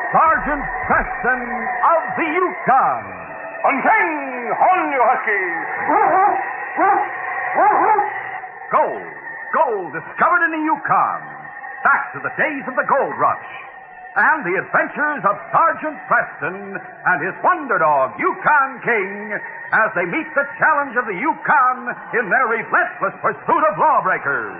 Sergeant Preston of the Yukon. Unchain, on you huskies! Gold discovered in the Yukon. Back to the days of the gold rush. And the adventures of Sergeant Preston and his wonder dog, Yukon King, as they meet the challenge of the Yukon in their relentless pursuit of lawbreakers.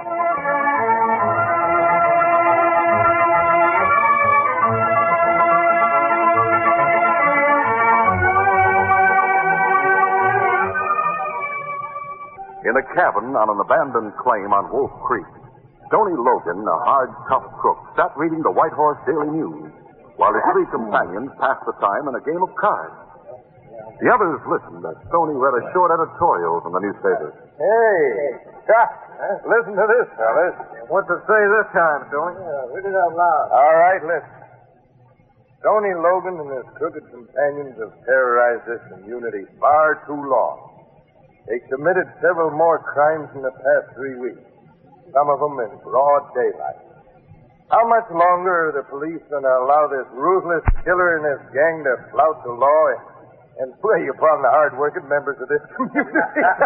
In a cabin on an abandoned claim on Wolf Creek, Stoney Logan, a hard, tough crook, sat reading the White Horse Daily News while his three companions passed the time in a game of cards. The others listened as Stoney read a short editorial from the newspaper. Hey, listen to this, fellas. What's it say this time, Stoney? Read it out loud. All right, listen. Stoney Logan and his crooked companions have terrorized this community far too long. They committed several more crimes in the past 3 weeks, some of them in broad daylight. How much longer are the police going to allow this ruthless killer and his gang to flout the law and prey upon the hard-working members of this community?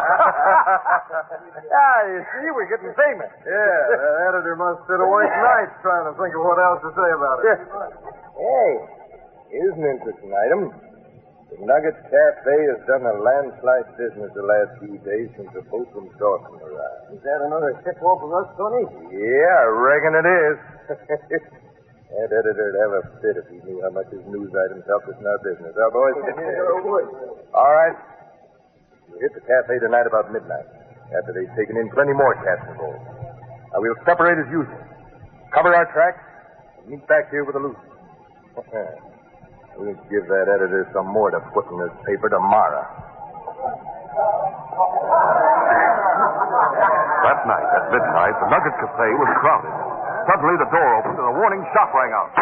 You see, we're getting famous. Yeah, the editor must sit awake nights trying to think of what else to say about it. Hey, here's an interesting item. The Nuggets Cafe has done a landslide business the last few days since the boat from Dawson arrived. Is that another tip-off of us, Tony? Yeah, I reckon it is. That editor'd have a fit if he knew how much his news items helped us in our business. Huh, boys? All right. We'll hit the cafe tonight about midnight, after they've taken in plenty more cats and gold. Now, we'll separate as usual. Cover our tracks, and meet back here with the loot. We'll give that editor some more to put in this paper tomorrow. That night, at midnight, the Nugget Cafe was crowded. Suddenly, the door opened and a warning shot rang out.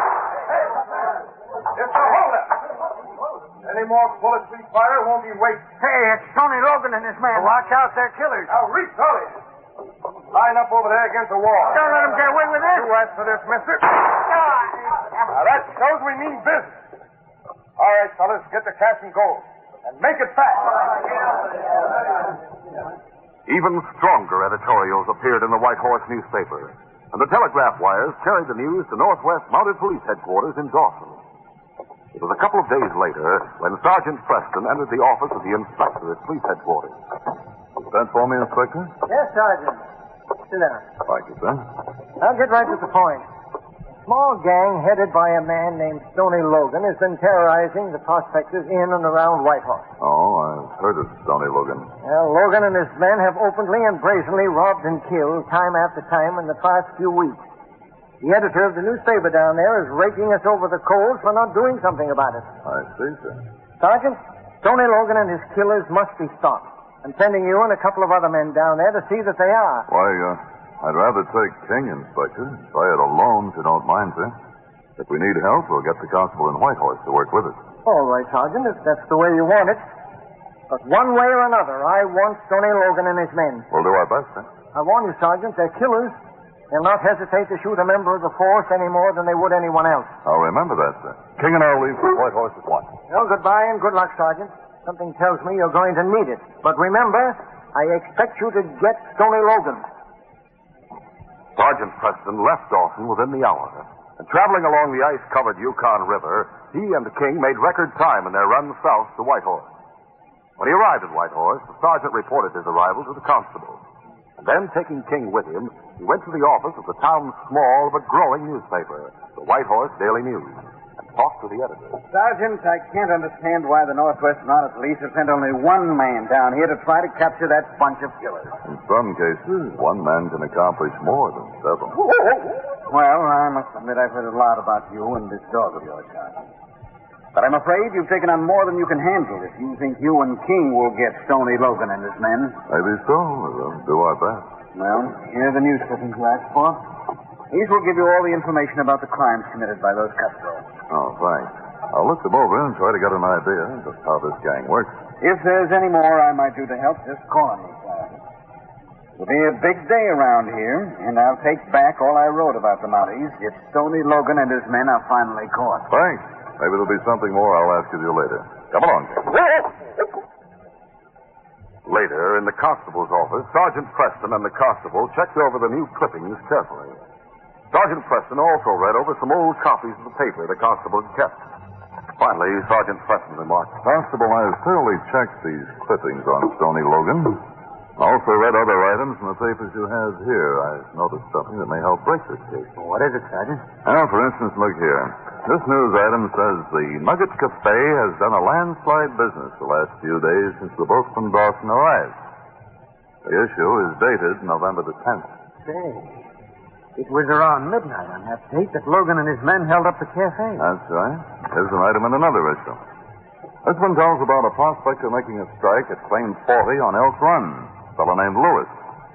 It's a holdup. Any more bullets we fire won't be wasted. Hey, it's Stoney Logan and his men. Watch out, they're killers. Now, reach, Tony. Line up over there against the wall. Don't let them get away with this. You asked for this, mister. Now, that shows we mean business. All right, fellas, get the cash and gold. And make it fast. Even stronger editorials appeared in the White Horse newspaper, and the telegraph wires carried the news to Northwest Mounted Police Headquarters in Dawson. It was a couple of days later when Sergeant Preston entered the office of the inspector at police headquarters. Sent for me, Inspector? Yes, Sergeant. Sit down. Thank you, sir. I'll get right to the point. A small gang headed by a man named Stoney Logan has been terrorizing the prospectors in and around Whitehorse. Oh, I've heard of Stoney Logan. Well, Logan and his men have openly and brazenly robbed and killed time after time in the past few weeks. The editor of the newspaper down there is raking us over the coals for not doing something about it. I see, sir. Sergeant, Stoney Logan and his killers must be stopped. I'm sending you and a couple of other men down there to see that they are. Why, I'd rather take King, Inspector. Try it alone, if you don't mind, sir. If we need help, we'll get the constable in Whitehorse to work with us. All right, Sergeant, if that's the way you want it. But one way or another, I want Stoney Logan and his men. We'll do our best, sir. I warn you, Sergeant, they're killers. They'll not hesitate to shoot a member of the force any more than they would anyone else. I'll remember that, sir. King and I'll leave for Whitehorse at once. Well, goodbye and good luck, Sergeant. Something tells me you're going to need it. But remember, I expect you to get Stoney Logan. Sergeant Preston left Dawson within the hour. And traveling along the ice-covered Yukon River, he and King made record time in their run south to Whitehorse. When he arrived at Whitehorse, the sergeant reported his arrival to the constable. And then, taking King with him, he went to the office of the town's small but growing newspaper, the Whitehorse Daily News, and talked to the editor. Sergeant, I can't understand why the Northwest Mounted Police have sent only one man down here to try to capture that bunch of killers. In some cases, one man can accomplish more than several. Well, I must admit I've heard a lot about you and this dog of yours, Sergeant. But I'm afraid you've taken on more than you can handle if you think you and King will get Stoney Logan and his men. Maybe so. We'll do our best. Well, here are the news clippings you asked for. These will give you all the information about the crimes committed by those cutthroats. Oh, thanks. I'll look them over and try to get an idea of just how this gang works. If there's any more I might do to help, just call on me, Sergeant. It'll be a big day around here, and I'll take back all I wrote about the Mounties if Stoney Logan and his men are finally caught. Thanks. Maybe there'll be something more I'll ask of you later. Come along, King. Later, in the constable's office, Sergeant Preston and the constable checked over the new clippings carefully. Sergeant Preston also read over some old copies of the paper the constable had kept. Finally, Sergeant Preston remarked, Constable, I've thoroughly checked these clippings on Stoney Logan. I also read other items in the papers you have here. I've noticed something that may help break this case. What is it, Sergeant? Now, for instance, look here. This news item says the Nugget Cafe has done a landslide business the last few days since the boat from Dawson arrived. The issue is dated November the 10th. Say, it was around midnight on that date that Logan and his men held up the cafe. That's right. Here's an item in another issue. This one tells about a prospector making a strike at Claim 40 on Elk Run. A fellow named Lewis.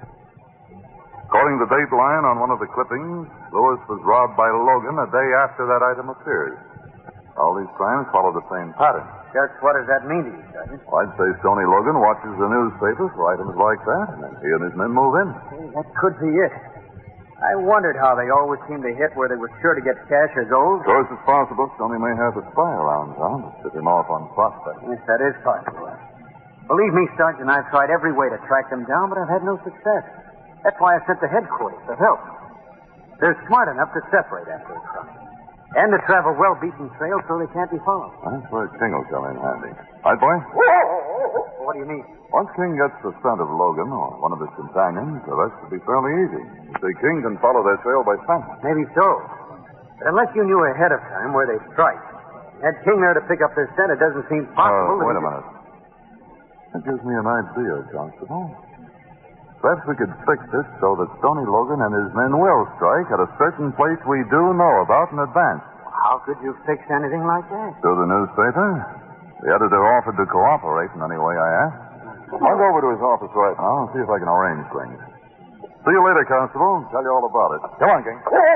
According to Dateline on one of the clippings, Lewis was robbed by Logan a day after that item appeared. All these crimes follow the same pattern. Just what does that mean to you, Sergeant? Well, I'd say Stoney Logan watches the newspapers for items like that, and then he and his men move in. Hey, that could be it. I wondered how they always seemed to hit where they were sure to get cash or gold. Of course, it's possible Stoney may have a spy around town to tip him off on prospects. Yes, that is possible. Believe me, Sergeant, I've tried every way to track them down, but I've had no success. That's why I sent to headquarters for help. They're smart enough to separate after a crime. And to travel well-beaten trails so they can't be followed. That's where King will come in handy. Right, boy? What do you mean? Once King gets the scent of Logan or one of his companions, the rest will be fairly easy. You see, King can follow their trail by scent. Maybe so. But unless you knew ahead of time where they'd strike, had King there to pick up their scent, it doesn't seem possible. Wait a minute. That gives me an idea, Constable. Perhaps we could fix this so that Stoney Logan and his men will strike at a certain place we do know about in advance. How could you fix anything like that? Through the newspaper? The editor offered to cooperate in any way I asked. I'll go over to his office right now and see if I can arrange things. See you later, Constable. Tell you all about it. Come on, King.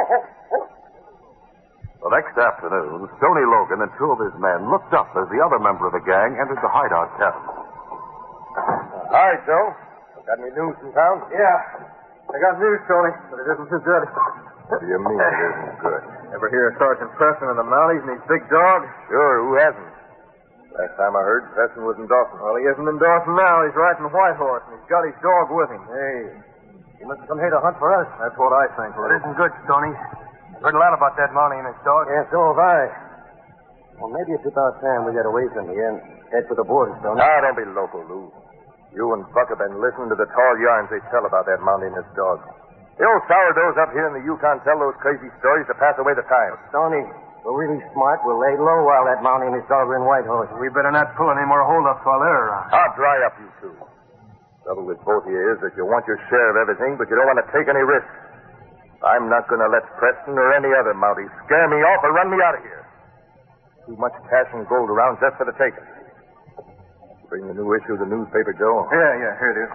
The next afternoon, Stoney Logan and two of his men looked up as the other member of the gang entered the hideout cabin. Hi, Joe. Got any news in town? Yeah. I got news, Tony, but it isn't too good. What do you mean it isn't good? Ever hear of Sergeant Preston and the Mounties and his big dog? Sure, who hasn't? Last time I heard, Preston was in Dawson. Well, he isn't in Dawson now. He's riding Whitehorse, and he's got his dog with him. Hey, he must have come here to hunt for us. That's what I think. That isn't good, Stoney. I've heard a lot about that Mountie and his dog. Yeah, so have I. Well, maybe it's about time we got away from here and head for the border, Stoney. Now, don't be local, Lou. You and Buck have been listening to the tall yarns they tell about that Mountie and his dog. The old sourdoughs up here in the Yukon tell those crazy stories to pass away the time. Stoney, we're really smart. We'll lay low while that Mountie and his dog are in Whitehorse. We better not pull any more holdups while they're around. I'll dry up, you two. Trouble with both of you is that you want your share of everything, but you don't want to take any risks. I'm not going to let Preston or any other Mountie scare me off or run me out of here. Too much cash and gold around just for the taking. Bring the new issue of the newspaper, Joe. Yeah, here it is.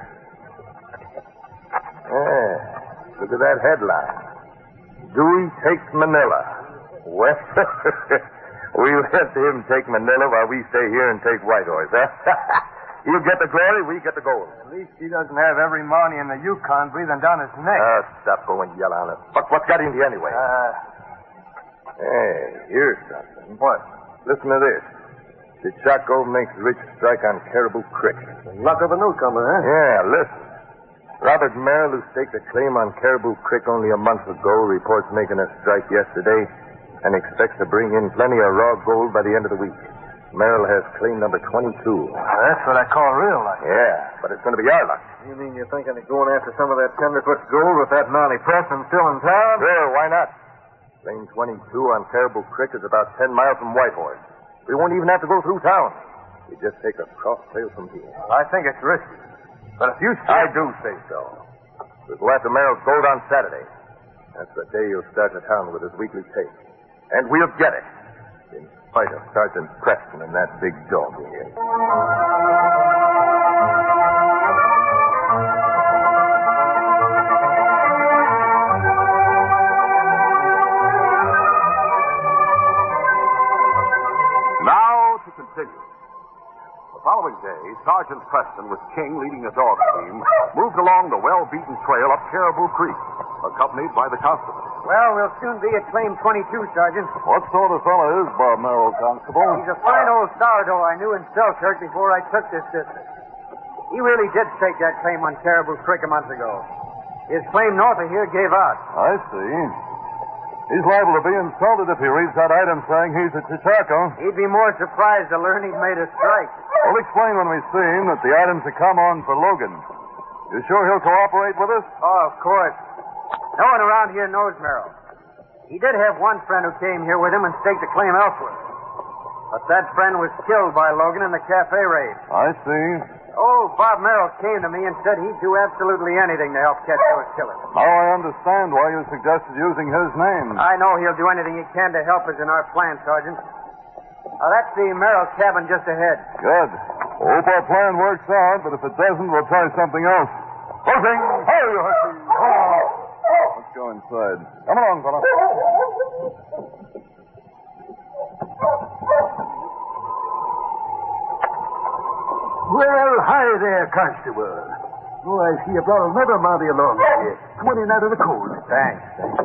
Yeah, look at that headline. Dewey takes Manila. Well, we'll let him take Manila while we stay here and take Whitehorse, huh? You get the glory, we get the gold. At least he doesn't have every Mountie in the Yukon breathing down his neck. Stop going yell on it. But what's got into you anyway? Hey, here's something. What? Listen to this. Chaco makes rich strike on Caribou Creek. Luck of a newcomer, huh? Yeah, listen. Robert Merrill, who staked a claim on Caribou Creek only a month ago, reports making a strike yesterday and expects to bring in plenty of raw gold by the end of the week. Merrill has claim number 22. That's what I call real luck. Yeah, but it's going to be our luck. You mean you're thinking of going after some of that tenderfoot gold with that Mountie Preston still in town? Sure, why not? Claim 22 on Caribou Creek is about 10 miles from Whitehorse. We won't even have to go through town. We just take a cross trail from here. I think it's risky. But if you say... I do say so. We'll go after Merrill's gold on Saturday. That's the day he'll start to town with his weekly take. And we'll get it. In spite of Sergeant Preston and that big dog in here. Now to continue. The following day, Sergeant Preston, with King leading a dog team, moved along the well-beaten trail up Caribou Creek, accompanied by the constable. Well, we'll soon be at Claim 22, Sergeant. What sort of fellow is Bob Merrill, Constable? He's a fine old sourdough I knew in Selkirk before I took this district. He really did stake that claim on Caribou Creek a month ago. His claim north of here gave out. I see. He's liable to be insulted if he reads that item saying he's at Chichaco. He'd be more surprised to learn he'd made a strike. We'll explain when we see him that the items have come on for Logan. You sure he'll cooperate with us? Oh, of course. No one around here knows Merrill. He did have one friend who came here with him and staked a claim elsewhere. But that friend was killed by Logan in the cafe raid. I see. Oh, Bob Merrill came to me and said he'd do absolutely anything to help catch those killers. Now I understand why you suggested using his name. I know he'll do anything he can to help us in our plan, Sergeant. That's the Merrill cabin just ahead. Good. Hope our plan works out, but if it doesn't, we'll try something else. Horsing! Hey, you Husky! Let's go inside. Come along, fella. Well, hi there, Constable. Oh, I see you brought another Mountie along with you. Come on in out of the cold. Thanks.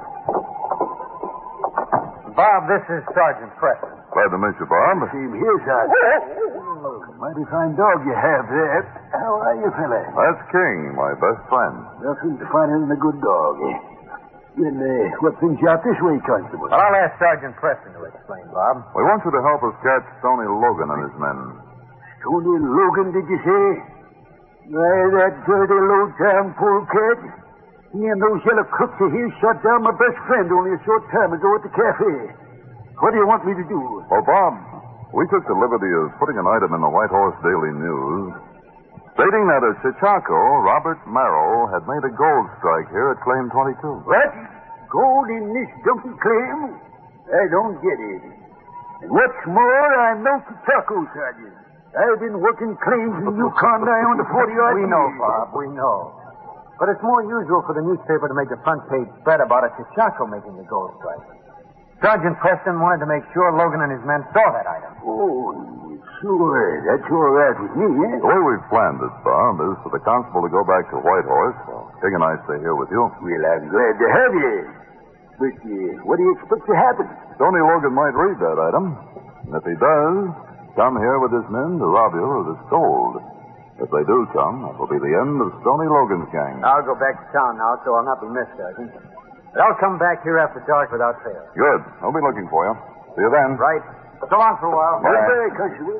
Bob, this is Sergeant Preston. Glad to meet you, Bob. Same here, Sergeant. Oh, mighty fine dog you have there. How are you, fella? That's King, my best friend. Nothing finer than a good dog. Then, what brings you out this way, Constable? Well, I'll ask Sergeant Preston to explain, Bob. We want you to help us catch Stoney Logan and his men. Tony Logan, did you say? Why, that dirty low-down polecat. He and those yellow crooks of his shot down my best friend only a short time ago at the cafe. What do you want me to do? Well, Bob, we took the liberty of putting an item in the White Horse Daily News stating that at Chichaco, Robert Merrill had made a gold strike here at Claim 22. What? Gold in this dumpy claim? I don't get it. And what's more, I'm no Chichaco, Sergeant. I've been working claims in Yukon now on the 40-odd We know, Bob, we know. But it's more usual for the newspaper to make a front-page spread about a Chichaco making the gold strike. Sergeant Preston wanted to make sure Logan and his men saw that item. Oh, sure. That's all right with me, eh? The way we've planned this, Bob, is for the constable to go back to White Horse while King and I stay here with you. Well, I'm glad to have you. But what do you expect to happen? Stoney Logan might read that item. And if he does, come here with his men to rob you of this gold. If they do come, that will be the end of Stoney Logan's gang. I'll go back to town now, so I'll not be missed, Sergeant. But I'll come back here after dark without fail. Good. I'll be looking for you. See you then. Right. So long for a while. Bye-bye, Constable.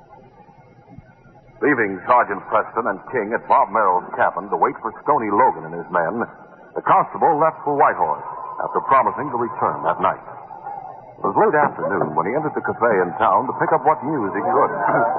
Leaving Sergeant Preston and King at Bob Merrill's cabin to wait for Stoney Logan and his men, the constable left for White Horse after promising to return that night. It was late afternoon when he entered the cafe in town to pick up what news he could.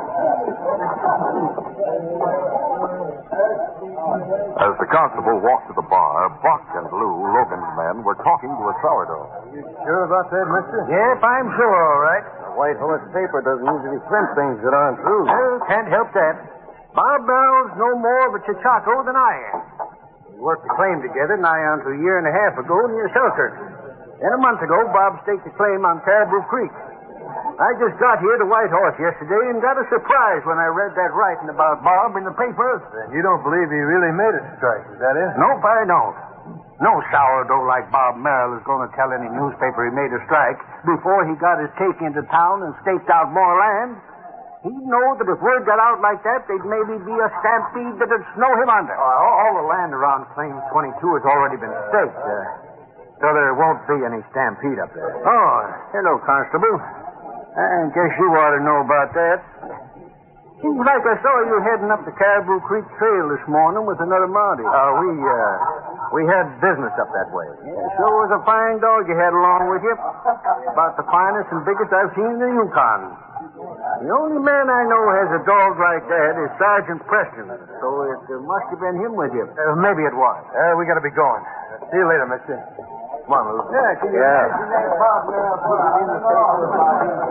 As the constable walked to the bar, Buck and Lou, Logan's men, were talking to a sourdough. You sure about that, mister? Yep, I'm sure, all right. The White Horse paper doesn't usually print things that aren't true. Well, can't help that. Bob Merrill's no more of a Chichaco than I am. We worked a claim together nigh on to a year and a half ago near Selkirk. And a month ago, Bob staked a claim on Caribou Creek. I just got here to White Horse yesterday and got a surprise when I read that writing about Bob in the papers. And you don't believe he really made a strike, is that it? Nope, I don't. No sourdough like Bob Merrill is going to tell any newspaper he made a strike before he got his cake into town and staked out more land. He'd know that if word got out like that, there'd maybe be a stampede that'd snow him under. All the land around Claim 22 has already been staked, so there won't be any stampede up there. Oh, hello, Constable. I guess you ought to know about that. Seems like I saw you heading up the Caribou Creek Trail this morning with another Mountie. We had business up that way. Yeah, sure was a fine dog you had along with you. About the finest and biggest I've seen in the Yukon. The only man I know has a dog like that is Sergeant Preston. So it must have been him with you. Maybe it was. We got to be going. See you later, mister. Come on, Lou. Yeah, can you imagine that Bob Merrill put it in the paper about him?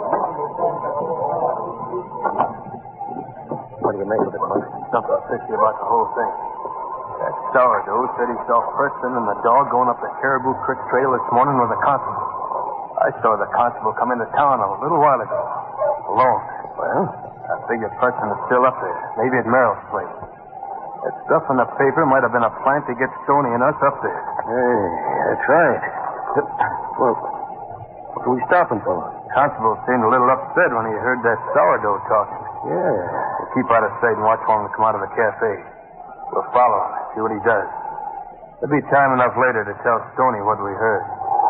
What do you make of it, Mike? Something fishy about the whole thing. That sourdough said he saw Preston and the dog going up the Caribou Creek Trail this morning with a constable. I saw the constable come into town a little while ago. Alone. Well, I figure Preston is still up there. Maybe at Merrill's place. That stuff in the paper might have been a plant to get Stoney and us up there. Hey, that's right. Well, what are we stopping for? Constable seemed a little upset when he heard that sourdough talking. Yeah. We'll keep out of sight and watch for him to come out of the cafe. We'll follow him, see what he does. There'll be time enough later to tell Stoney what we heard.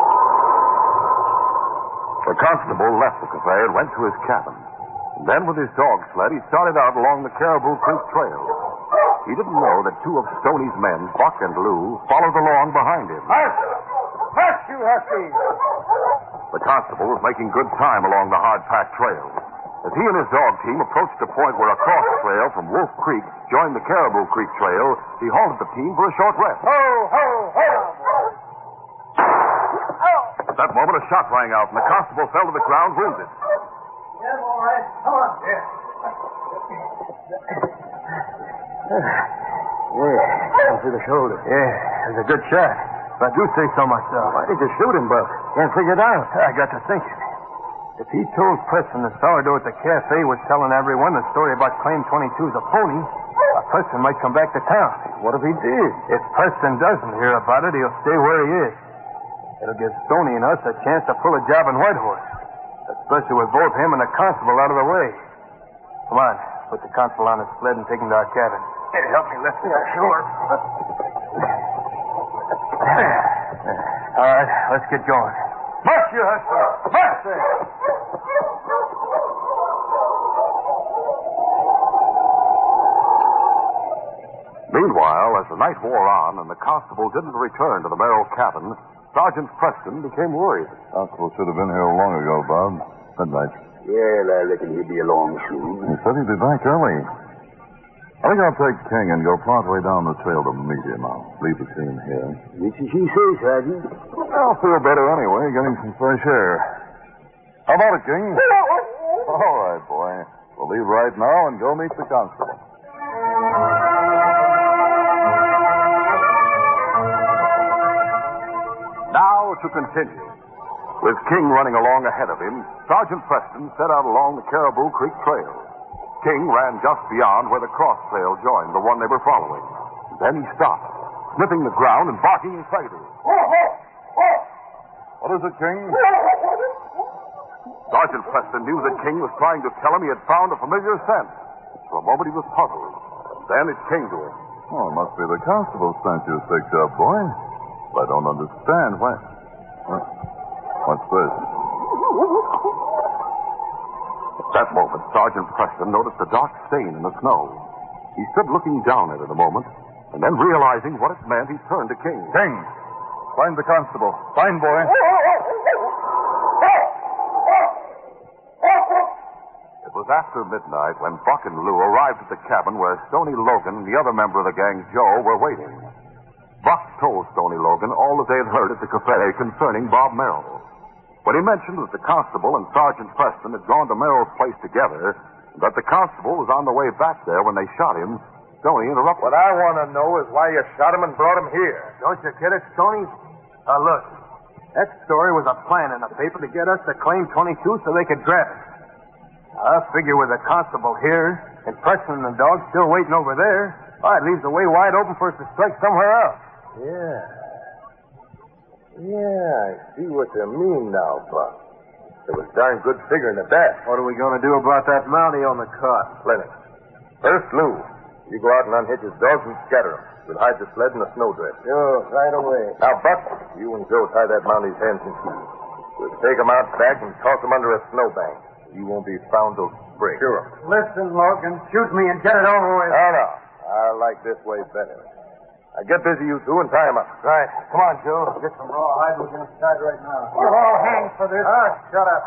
The constable left the cafe and went to his cabin. And then with his dog sled, he started out along the Caribou Creek Trail. He didn't know that two of Stoney's men, Buck and Lou, followed along behind him. Hush, you huskies! The constable was making good time along the hard-packed trail. As he and his dog team approached a point where a cross trail from Wolf Creek joined the Caribou Creek Trail, he halted the team for a short rest. Ho, ho, ho! At that moment, a shot rang out, and the constable fell to the ground wounded. Yeah, all right. Come on. Yeah. Yeah, through the shoulder. Yeah, it was a good shot. If I do say so myself. Why did you shoot him, Buck? Can't figure it out. I got to thinking. If he told Preston the sourdough at the cafe was telling everyone the story about Claim 22's a phony, Preston might come back to town. What if he did? If Preston doesn't hear about it, he'll stay where he is. It'll give Stoney and us a chance to pull a job in Whitehorse, especially with both him and the constable out of the way. Come on, put the constable on his sled and take him to our cabin. Hey, help me lift him. Sure. All right, let's get going. March, you huskies! March there! Meanwhile, as the night wore on and the constable didn't return to the Merrill cabin, Sergeant Preston became worried. Constable should have been here long ago, Bob. Midnight. Well, I reckon he'll be along soon. He said he'd be back early. I think I'll take King and go partway down the trail to meet him. I'll leave the team here. Which as you say, Sergeant. I'll feel better anyway, getting some fresh air. How about it, King? All right, boy. We'll leave right now and go meet the constable. Now to continue. With King running along ahead of him, Sergeant Preston set out along the Caribou Creek Trail. King ran just beyond where the cross trail joined the one they were following. Then he stopped, sniffing the ground and barking excitedly. What is it, King? Sergeant Preston knew that King was trying to tell him he had found a familiar scent. For a moment he was puzzled. Then it came to him. Oh, it must be the constable sent you fixed up, boy. I don't understand. Why? What's this? At that moment, Sergeant Preston noticed a dark stain in the snow. He stood looking down at it a moment, and then realizing what it meant, he turned to King. King, find the constable. Find, boy. It was after midnight when Buck and Lou arrived at the cabin where Stoney Logan and the other member of the gang, Joe, were waiting. Buck told Stoney Logan all that they had heard at the cafe concerning Bob Merrill. When he mentioned that the constable and Sergeant Preston had gone to Merrill's place together, and that the constable was on the way back there when they shot him, Stoney interrupted. What I want to know is why you shot him and brought him here. Don't you get it, Stoney? Look. That story was a plan in the paper to get us to claim 22 so they could grab it. I figure with the constable here and Preston and the dog still waiting over there, it leaves the way wide open for us to strike somewhere else. Yeah, I see what you mean now, Buck. It was darn good figuring at that. What are we going to do about that Mountie on the cart? Plenty. First, Lou, you go out and unhitch his dogs and scatter them. We'll hide the sled in a snowdrift. Sure, right away. Now, Buck, you and Joe tie that Mountie's hands and feet. We'll take him out back and toss him under a snowbank. You won't be found till spring. Sure. Listen, Logan, shoot me and get it over with. No. I like this way better. Now get busy, you two, and tie him up. Right. Come on, Joe. Get some rawhide. We're going to start right now. We're all hands for this. Shut up.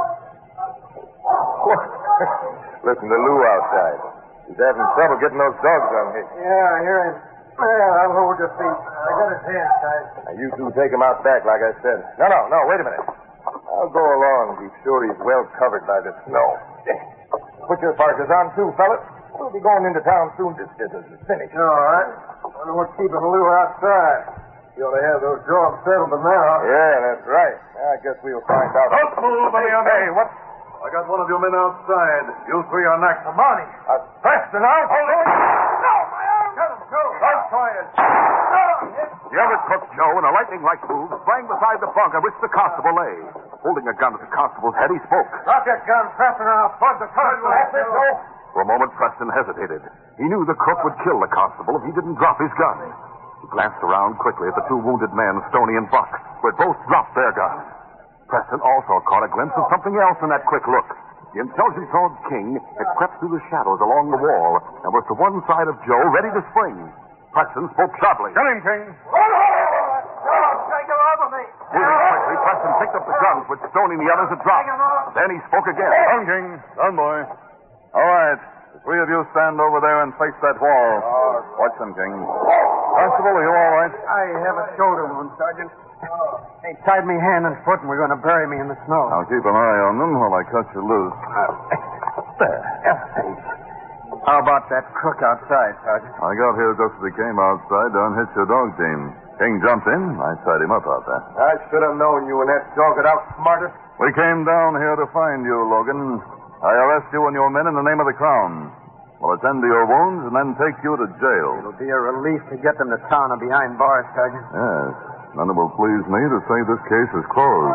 Listen to Lou outside. He's having trouble getting those dogs unhitched. Yeah, I hear him. Well, I'll hold your feet. I got his hands tied. Now, you two take him out back, like I said. No, wait a minute. I'll go along and be sure he's well covered by the snow. Put your parkas on, too, fellas. We'll be going into town soon. This business is finished. All right. Wonder what's keeping Lou outside. You ought to have those dogs settled by now. Yeah, that's right. I guess we'll find out. Don't move, any of Hey, what? I got one of your men outside. You three are next. Money. Preston, now. Hold it. No, my arm. Get him, Joe. Don't try it. The other crook, Joe, in a lightning-like move, sprang beside the bunk on which the constable lay. Holding a gun at the constable's head, he spoke. Drop that gun, Preston, or I'll plug the constable. That's it, Joe. For a moment, Preston hesitated. He knew the crook would kill the constable if he didn't drop his gun. He glanced around quickly at the two wounded men, Stoney and Buck, who had both dropped their guns. Preston also caught a glimpse of something else in that quick look. The intelligence of King had crept through the shadows along the wall and was to one side of Joe, ready to spring. Preston spoke sharply. Get him, King. Take him over me. Moving quickly, Preston picked up the guns which Stoney and the others had dropped. Then he spoke again. Down, King. Down, boy. All right. The three of you stand over there and face that wall. Watch them, King. Constable, are you all right? I have a shoulder wound, Sergeant. They tied me hand and foot and were going to bury me in the snow. I'll keep an eye on them while I cut you loose. There. How about that crook outside, Sergeant? I got here just as he came outside to unhitch your dog team. King jumped in. I tied him up out there. I should have known you and that dog would outsmart us. We came down here to find you, Logan. I arrest you and your men in the name of the Crown. We'll attend to your wounds and then take you to jail. It'll be a relief to get them to town and behind bars, Sergeant. Yes. None it will please me to say this case is closed.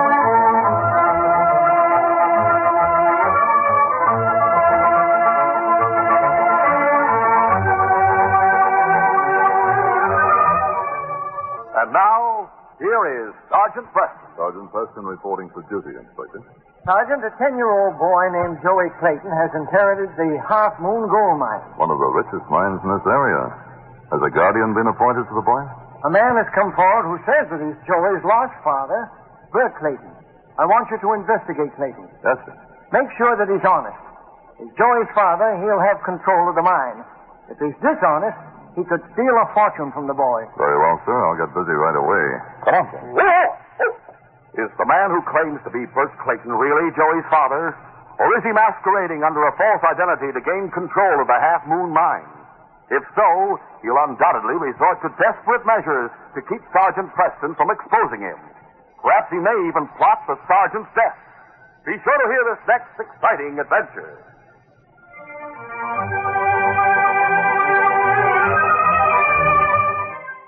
And now, here is Sergeant Preston. Sergeant Preston reporting for duty, Inspector. Sergeant, a 10-year-old boy named Joey Clayton has inherited the Half Moon Gold Mine. One of the richest mines in this area. Has a guardian been appointed to the boy? A man has come forward who says that he's Joey's lost father, Bert Clayton. I want you to investigate Clayton. Yes, sir. Make sure that he's honest. If Joey's father, he'll have control of the mine. If he's dishonest, he could steal a fortune from the boy. Very well, sir. I'll get busy right away. Come on, sir. Is the man who claims to be Bert Clayton really Joey's father? Or is he masquerading under a false identity to gain control of the Half Moon Mine? If so, he'll undoubtedly resort to desperate measures to keep Sergeant Preston from exposing him. Perhaps he may even plot the sergeant's death. Be sure to hear this next exciting adventure.